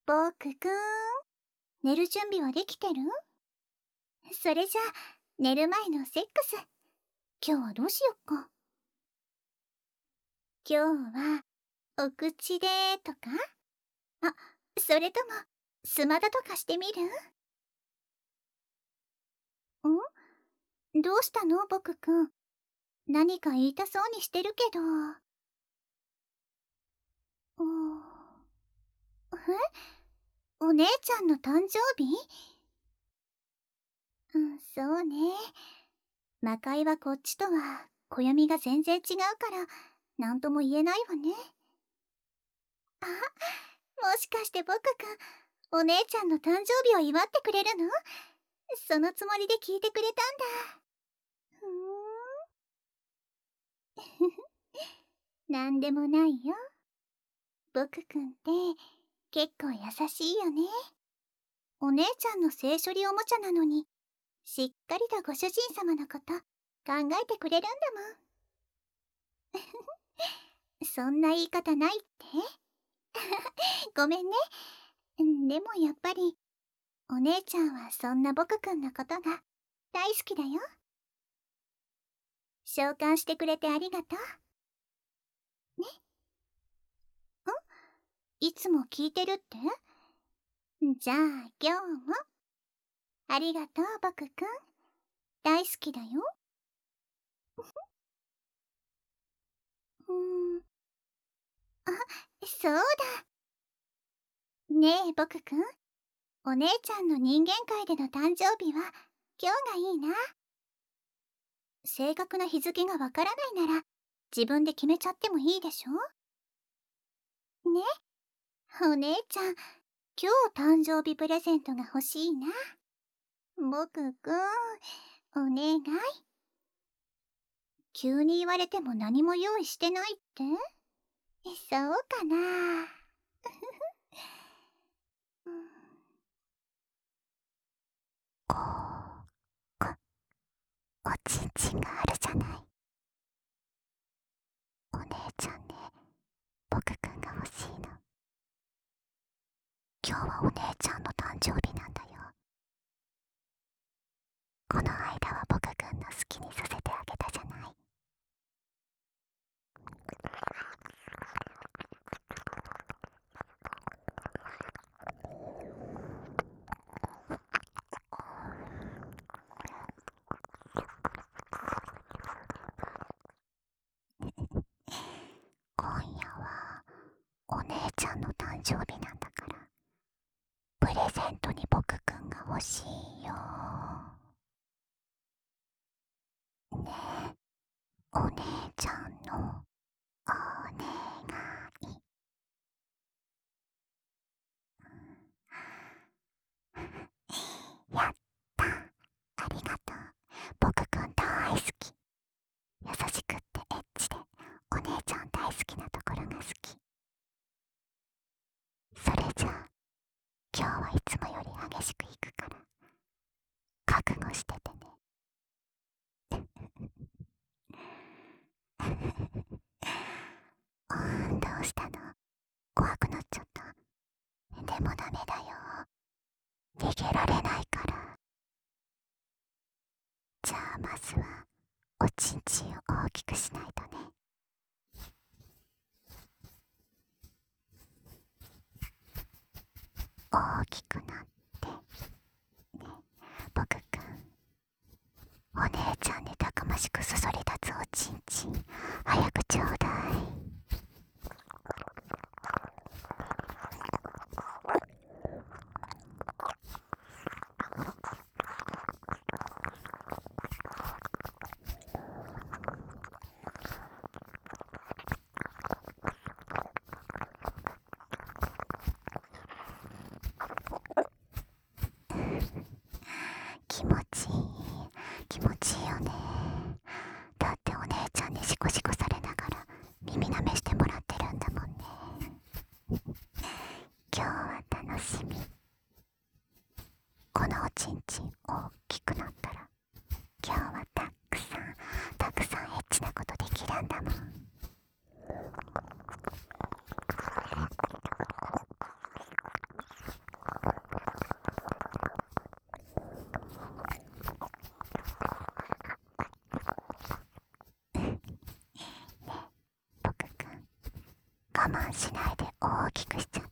ボクくん、寝る準備はできてる？それじゃあ、寝る前のセックス。今日はどうしよっか。今日は、お口でとか？あ、それとも、スマダとかしてみる？どうしたのボクくん。何か言いたそうにしてるけど。お姉ちゃんの誕生日？そうね。魔界はこっちとは暦が全然違うから何とも言えないわね。あ、もしかしてボクくん、お姉ちゃんの誕生日を祝ってくれるの？そのつもりで聞いてくれたんだ。なんでもないよ。ボクくんって結構優しいよね。お姉ちゃんの性処理おもちゃなのに、しっかりとご主人様のこと考えてくれるんだもん。そんな言い方ないって？ごめんね。でもやっぱり、お姉ちゃんはそんなボクくんのことが大好きだよ。召喚してくれてありがとう。ね。いつも聞いてるって？じゃあ今日も。ありがとうボクくん。大好きだよ。あ、そうだ。ねえボクくん。お姉ちゃんの人間界での誕生日は今日がいいな。正確な日付がわからないなら自分で決めちゃってもいいでしょ？ね。お姉ちゃん、今日誕生日プレゼントが欲しいな。ボクくん、お願い。急に言われても何も用意してないって？そうかな。おちんちんがあるじゃない。お姉ちゃんね、ボクくんが欲しいの。今日はお姉ちゃんの誕生日なんだよ。この間はボクくんの好きにさせてあげたじゃない。今夜はお姉ちゃんの誕生日なんだから、プレゼントにボクくんが欲しいよ。ねえ、お姉ちゃんのお願い。やった、ありがとう。ボクくん大好き。優しくってエッチでお姉ちゃん大好きなところが好き。それじゃあ今日はいつもより激しくいくから覚悟しててね。どうしたの？怖くなっちゃった？でもダメだよ。逃げられないから。じゃあまずはおちんちんを大きくしないとね。大きくなってね。ボクくん、お姉ちゃんにたくましくそそり立つおちんちん早くちょうだい。気持ちいい、気持ちいいよね。だってお姉ちゃんにシコシコされながら耳なめしてもらってるんだもんね。今日は楽しみ。このおちんちん大きくなったら今日はたくさんエッチなことできるんだもん。 慢しないで大きくしちゃって。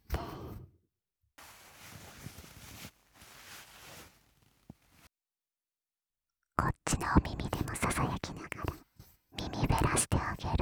こっちのお耳でもささやきながら耳べらしてあげる。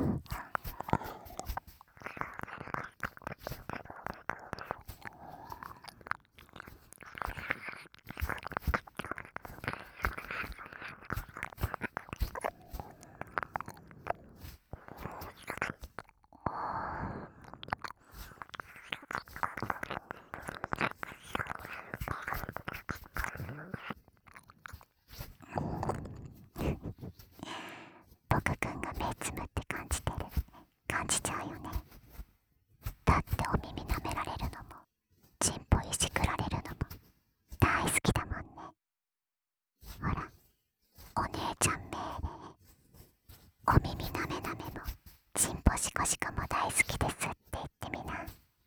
僕くんが目つむって感じちゃうよね。だってお耳舐められるのもチンポいじくられるのも大好きだもんね。ほら、お姉ちゃん命令。お耳なめなめもチンポシコシコも大好きですって言ってみな。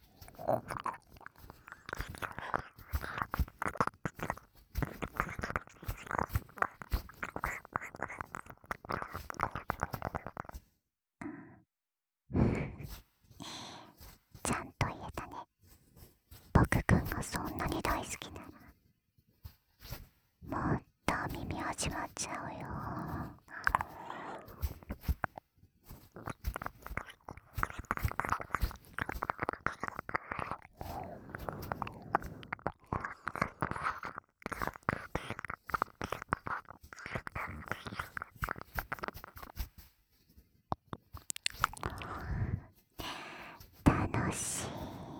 ちゃんと言えたね。僕くんがそんなに大好きならもっとお耳味わっちゃうよ。楽しい。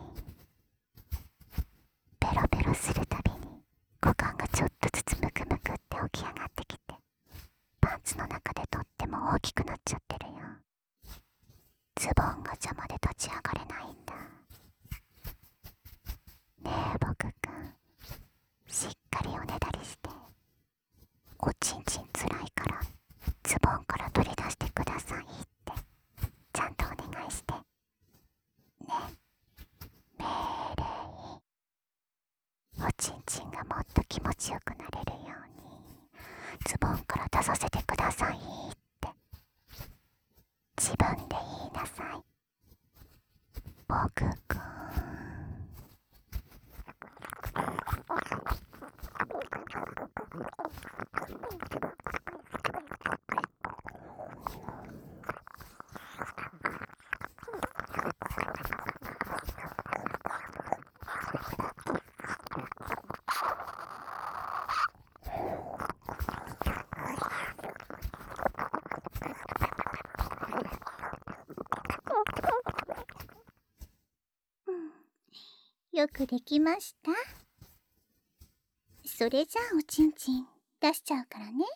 ペロペロするたびに股間がちょっとずつムクムクって起き上がってきて、パンツの中でとっても大きくなっちゃってるよ。ズボンが邪魔で立ち上がれないんだ。ねえ僕くん、しっかりおねだりして、おちんちんつらいからズボンから取り出してくださいってちゃんとお願いしてね。命令。おちんちんがもっと気持ちよくなれるようにズボンから出させてくださいって自分で言いなさい。僕くん。よくできました。それじゃあおちんちん出しちゃうからね。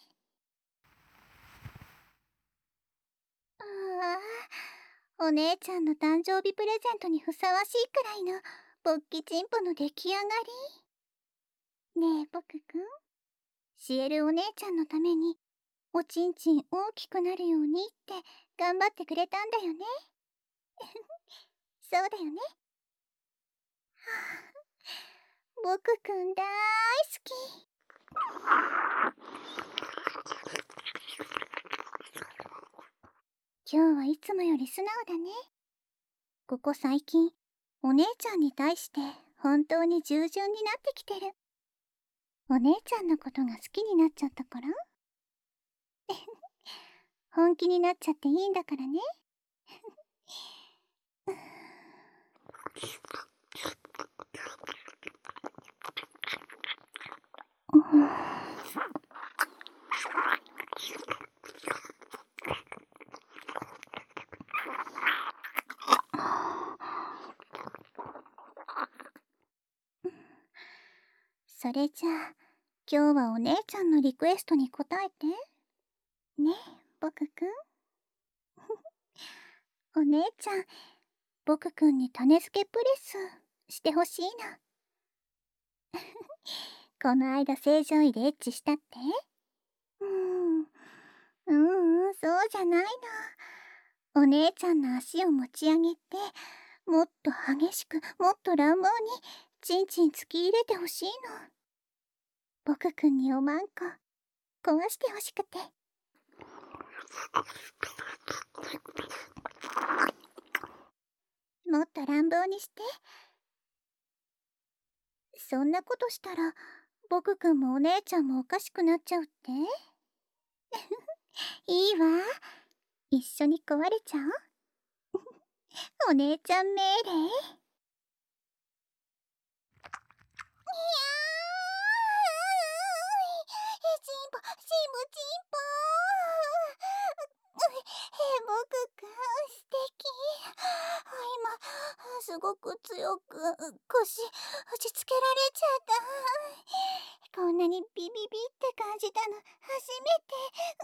お姉ちゃんの誕生日プレゼントにふさわしいくらいのポッキチンポの出来上がり。ねえ僕くん、シエルお姉ちゃんのためにおちんちん大きくなるようにって頑張ってくれたんだよね。そうだよね。僕くん大好き。今日はいつもより素直だね。ここ最近お姉ちゃんに対して本当に従順になってきてる。お姉ちゃんのことが好きになっちゃったから。本気になっちゃっていいんだからね。それじゃあ今日はお姉ちゃんのリクエストに応えてね。僕くん。お姉ちゃん、僕くんに種付けプレスしてほしいの。この間正常位でエッチしたって？そうじゃないの。お姉ちゃんの足を持ち上げて、もっと激しく、もっと乱暴にチンチン突き入れてほしいの。僕くんにおまんこ壊してほしくて。 棒にして。そんなことしたら僕くんもお姉ちゃんもおかしくなっちゃうって？いいわ、一緒に壊れちゃう？お姉ちゃん命令。チンポチンポチンポ僕くん素敵。今すごく強く腰打ちつけられちゃった。こんなにビビビって感じたの初めて。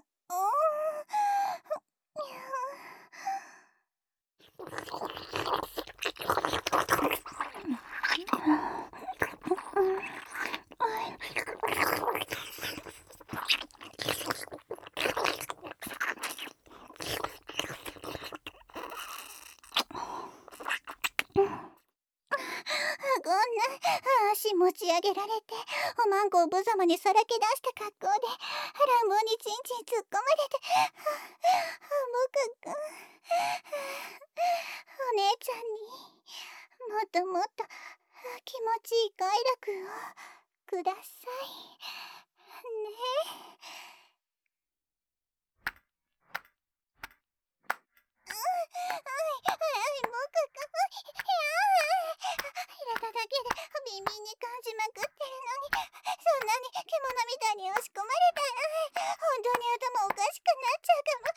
こんな足持ち上げられておまんこを無様にさらけ出した格好で乱暴にチンチン突っ込まれて、僕くん、お姉ちゃんにもっともっと気持ちいい快楽をくださいね。僕くん、入れただけでビンビンに感じまくってるのに、そんなに獣みたいに押し込まれたら本当に頭おかしくなっちゃうかも。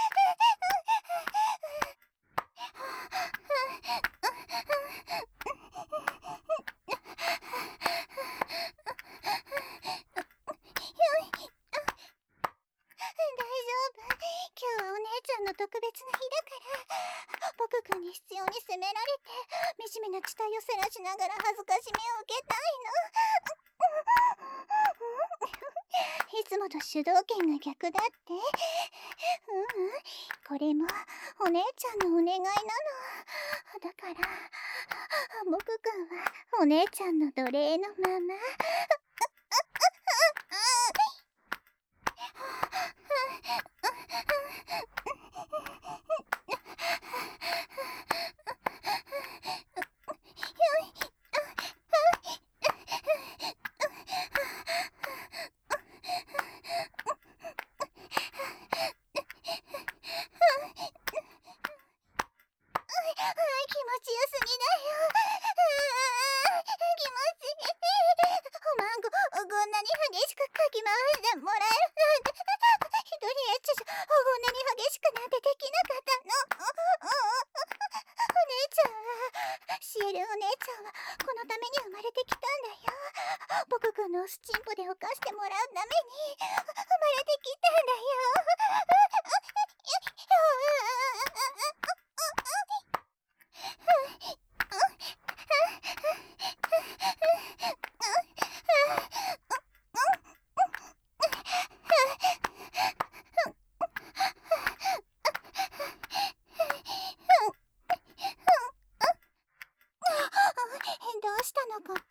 大丈夫、今日はお姉ちゃんの特別な日だから、僕くんに必要に責められて惨めな血体をさらしながら恥ずかしめを受けたいの。いつもと主導権が逆だって？これもお姉ちゃんのお願いなの。だから僕くんはお姉ちゃんの奴隷のまま。気持ちよすぎだよ。気持ちいい。おまんここんなに激しくかき回してもらえるなんて、一人エッチじゃこんなに激しくなんてできなかったの。お姉ちゃんは、シエルお姉ちゃんはこのために生まれてきたんだよ。僕くんのスチンポで犯してもらうために生まれてきたんだよ。どうしたのかって？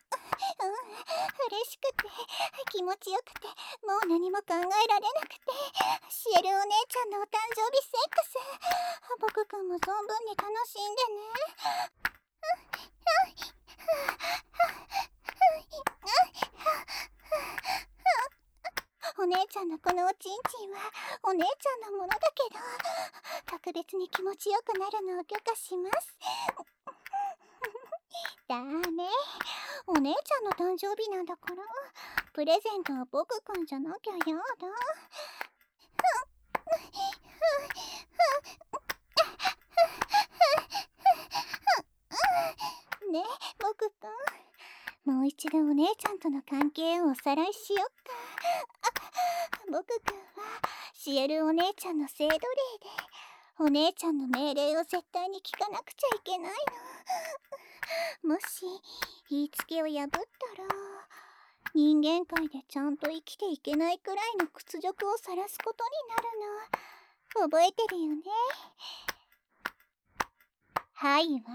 嬉しくて気持ちよくてもう何も考えられなくて、シエルお姉ちゃんのお誕生日セックス、僕くんも存分に楽しんでね。お姉ちゃんのこのおちんちんはお姉ちゃんのものだけど、特別に気持ちよくなるのを許可します。だね、お姉ちゃんの誕生日なんだからプレゼントは僕くんじゃなきゃやだ。ねえ僕くん、もう一度お姉ちゃんとの関係をおさらいしよっか。僕くんはシエルお姉ちゃんの性奴隷で、お姉ちゃんの命令を絶対に聞かなくちゃいけないの。もし言いつけを破ったら人間界でちゃんと生きていけないくらいの屈辱を晒すことになるの。覚えてるよね？はいわ。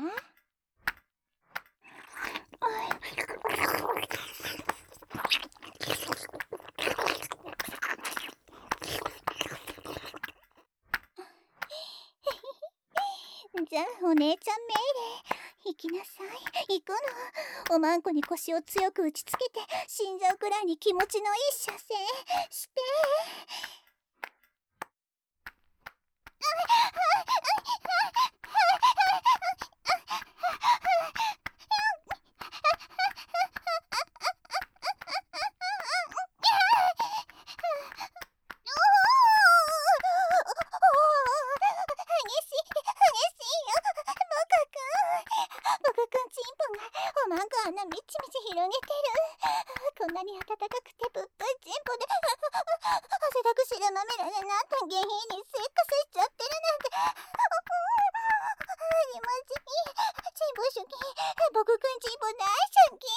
じゃあお姉ちゃん命令行きなさい。行くの。おまんこに腰を強く打ちつけて死んじゃうくらいに気持ちのいい射精して。あんなみちみち広げてる。こんなに暖かくてぶっといチンポで汗だくしらまみれでなんた下品にセックスしちゃってるなんて。気持ちいい。チンポ好き。僕くんチンポ大好き。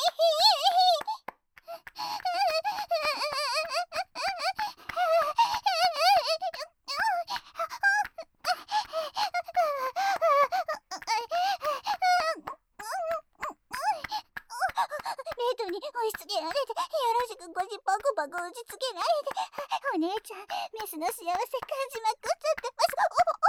レートに押し付けられて、よろしく腰パクパク打ちつけられて、お姉ちゃんメスの幸せ感じまくっちゃってます。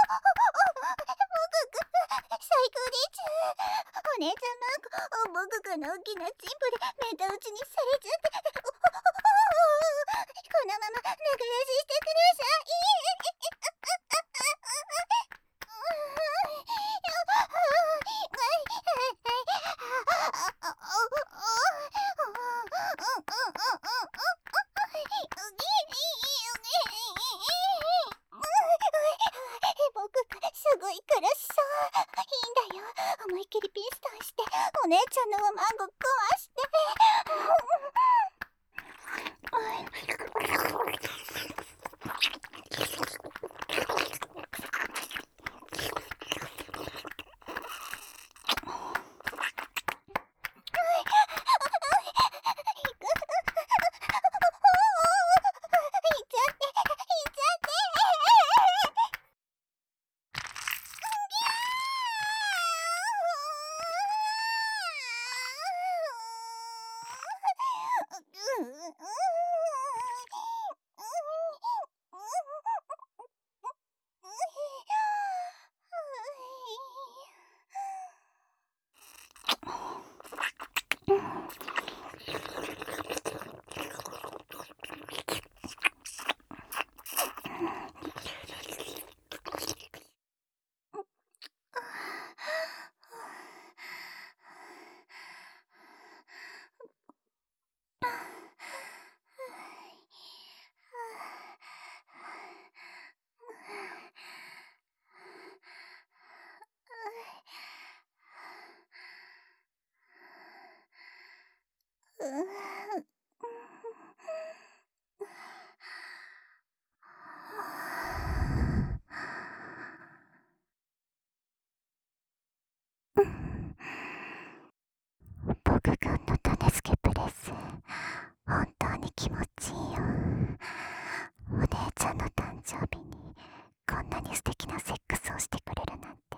僕くん最高でちゅ。お姉ちゃんマンコ僕くんの大きなチンポでメタ打ちにされちゃって、このまま仲良ししてください。僕すごい苦しそう。いいんだよ。思いっきりピストンしてお姉ちゃんのおまんご壊して。僕くんの種付けプレス本当に気持ちいいよ。お姉ちゃんの誕生日にこんなに素敵なセックスをしてくれるなんて。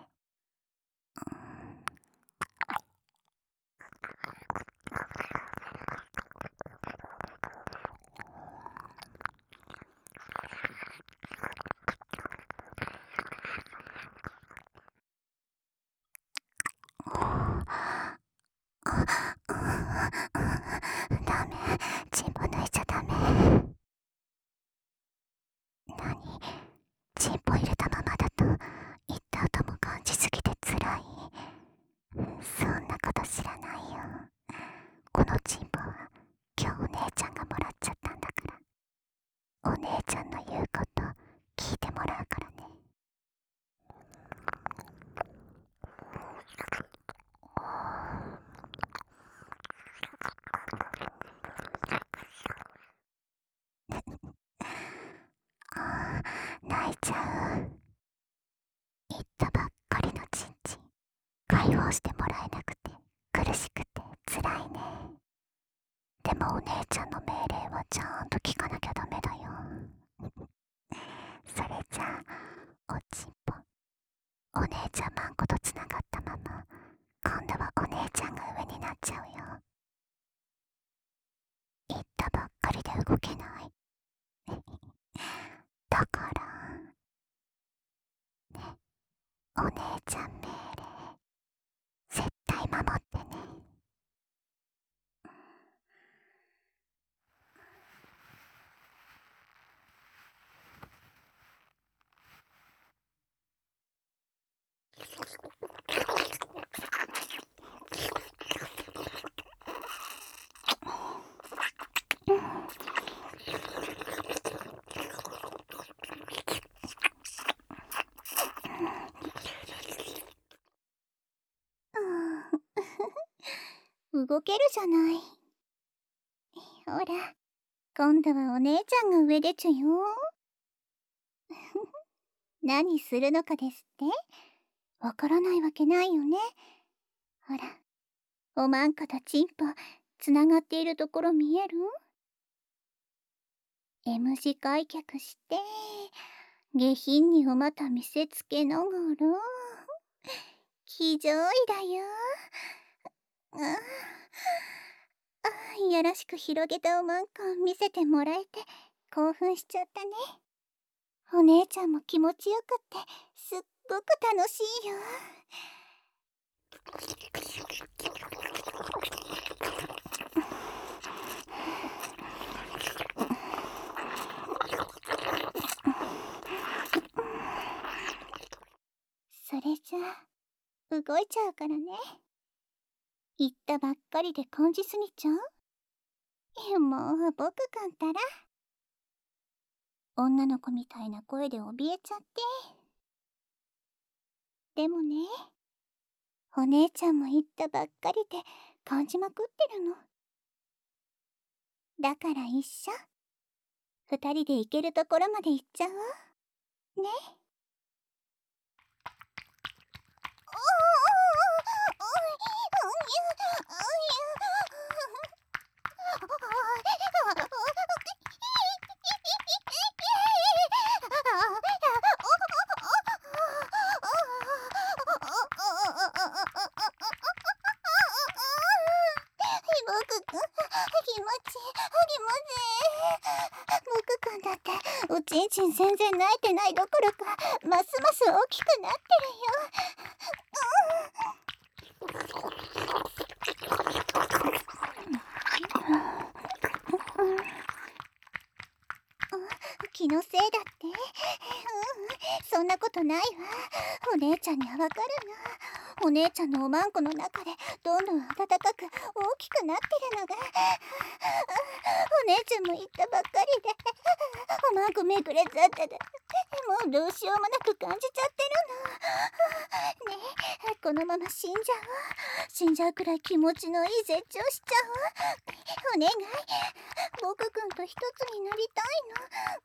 ダメ、チンポ抜いちゃダメ。何、チンポ入れたままだと言った後も感じすぎてつらい。そんなこと知らないよ。このチンポは今日お姉ちゃんがもらっちゃったんだから、お姉ちゃんの言うこと聞いてもらうからね。泣いちゃう。言ったばっかりのチンチン解放してもらえなくて苦しくてつらいね。でもお姉ちゃんの命令はちゃんと聞かなきゃダメだよ。それじゃあおちんぽ、お姉ちゃんマンコとつながったまま今度はお姉ちゃんが上になっちゃうよ。言ったばっかりで動けない。だからね、 お姉ちゃん命令絶対守ってね。動けるじゃない。ほら、今度はお姉ちゃんが上でちゅよ。何するのかですってわからないわけないよね。ほら、おまんことチンポつながっているところ見える？ M 字開脚して下品にお股見せつけながら騎乗位だよ。いやらしく広げたおまんこを見せてもらえて興奮しちゃったね。お姉ちゃんも気持ちよくってすっごく楽しいよ。それじゃあ動いちゃうからね。言ったばっかりで感じすぎちゃう？もう僕くんたら女の子みたいな声で怯えちゃって。でもね、お姉ちゃんも言ったばっかりで感じまくってるの。だから一緒。二人で行けるところまで行っちゃおう。ね。僕くん、気持ち僕くんだっておちんちん全然泣いてないどころかますます大きくなってるよ。気のせいだって？そんなことないわ。お姉ちゃんにはわかるな。お姉ちゃんのおまんこの中でどんどん温かく大きくなってるのが。お姉ちゃんも言ったばっかりでおまんこめくれちゃっててもうどうしようもなく感じちゃってるの。ねえ、このまま死んじゃう。死んじゃうくらい気持ちのいい絶頂しちゃう。お願い、僕くんと一つになりたいの。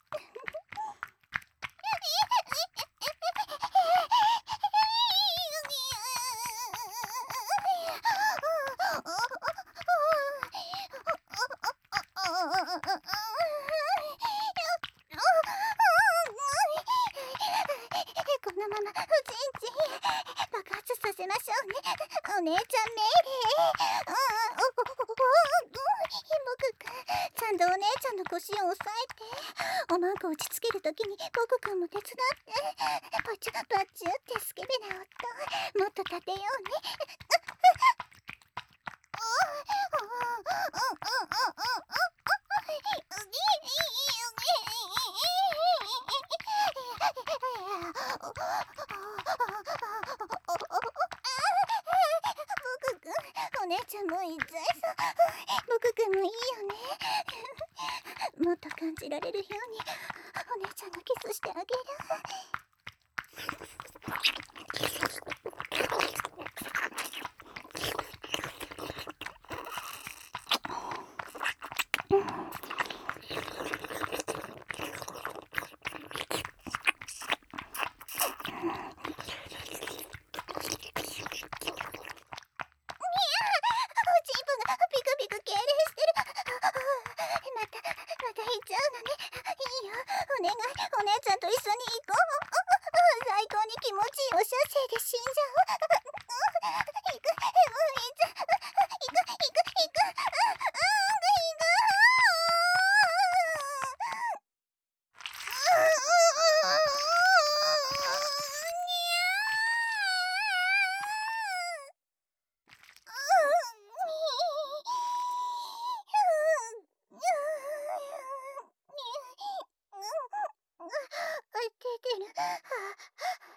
このままおちんちん爆発させましょうね。お姉ちゃん命令。僕くんちゃんとお姉ちゃんの腰を押さえて、おまんこ落ち着けるときに僕くんも手伝ってパチュパチュってスケベな音もっと立てようね。僕くん、お姉ちゃんもいっちゃいそう。僕くんもいいよね。もっと感じられるようにお姉ちゃんがキスしてあげる。チープがピクピク敬礼してる。また行っちゃうのね。いいよ、お願い、お姉ちゃんと一緒に行こう。最高に気持ちいいお射精で死んじゃう。行く、もういいじゃん。行く。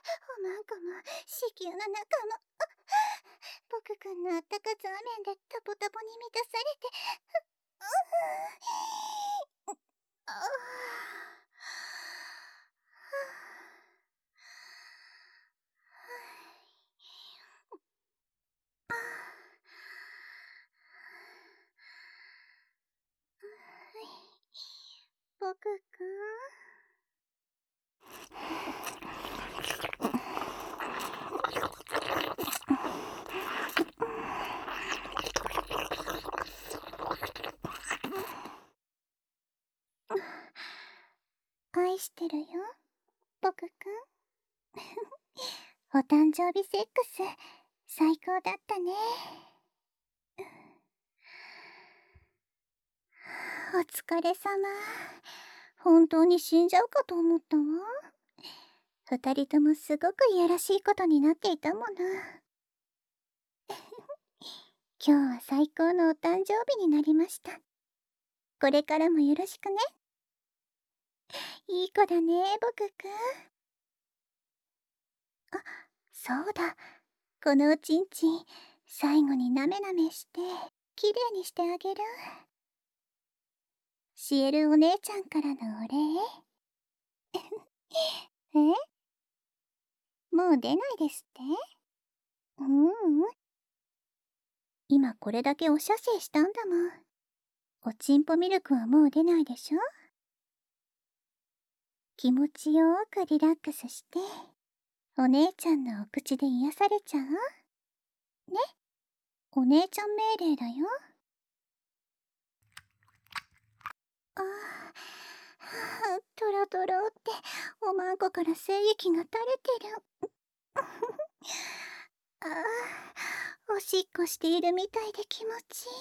なんかも子宮の中も僕くんのあったかザーメンでタポタポに満たされて、あ僕くん、愛してるよ、僕くん。お誕生日セックス、最高だったね。お疲れ様。本当に死んじゃうかと思ったわ。二人ともすごくいやらしいことになっていたもの。今日は最高のお誕生日になりました。これからもよろしくね。いい子だね、僕くん。あ、そうだ。このおちんちん、最後になめなめして、きれいにしてあげる。シエルお姉ちゃんからのお礼。え？もう出ないですって？ううん。今これだけお射精したんだもん。おちんぽミルクはもう出ないでしょ？気持ちよーくリラックスして、お姉ちゃんのお口で癒されちゃう？ね？お姉ちゃん命令だよ。ああ、トロトロっておまんこから精液が垂れてる。ああ、おしっこしているみたいで気持ちいい。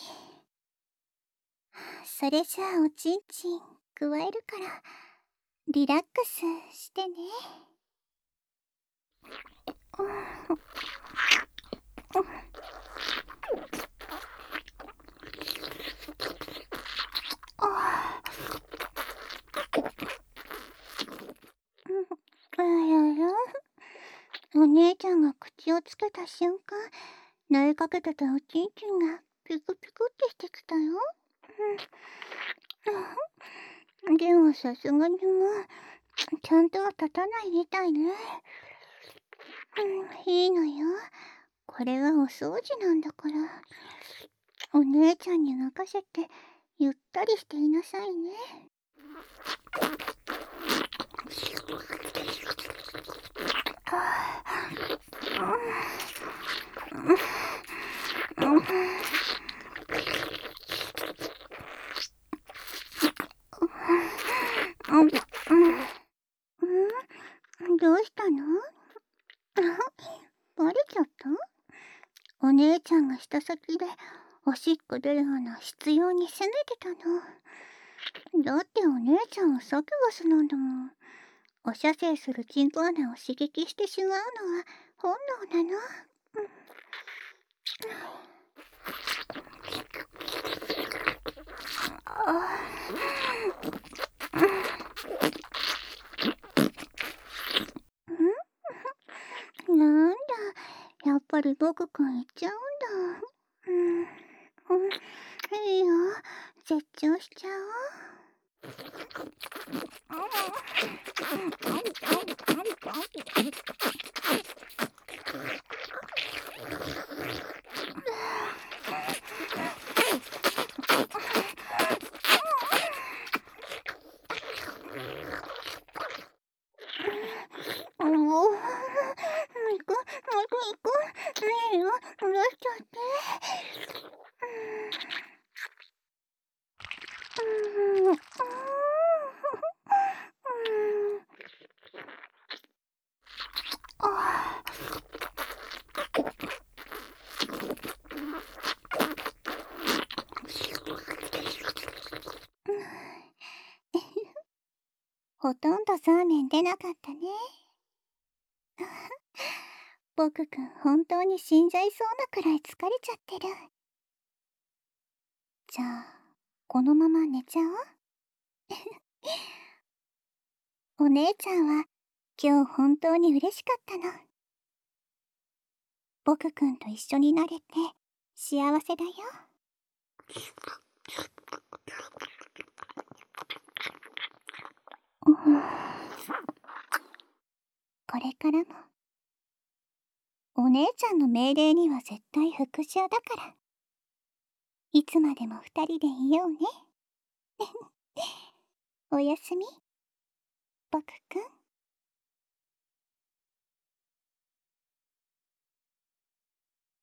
それじゃあおちんちん加えるからリラックスしてね。あらら、お姉ちゃんが口をつけた瞬間、撫えかけてたおちんちんがピクピクってしてきたよ。でもさすがにもうちゃんとは立たないみたいね。いいのよ。これはお掃除なんだから。お姉ちゃんに任せてゆったりしていなさいね。どうしたの？バレちゃった？お姉ちゃんが舌先でおしっこ出る穴執拗に攻めてたの。だってお姉ちゃんはサキュバスなんだもん。お射精するチンコ穴を刺激してしまうのは本能なの。なんだ、やっぱり僕くん行っちゃうんだ。いいよ、絶頂しちゃおう。もう行く、いいよ、下ろしちゃって。ほとんどザーメン出なかったね。僕くん本当に死んじゃいそうなくらい疲れちゃってる。じゃあ、このまま寝ちゃおう。お姉ちゃんは今日本当に嬉しかったの。僕くんと一緒になれて幸せだよ。これからもお姉ちゃんの命令には絶対服従だから、いつまでも二人でいようね。おやすみ、僕くん。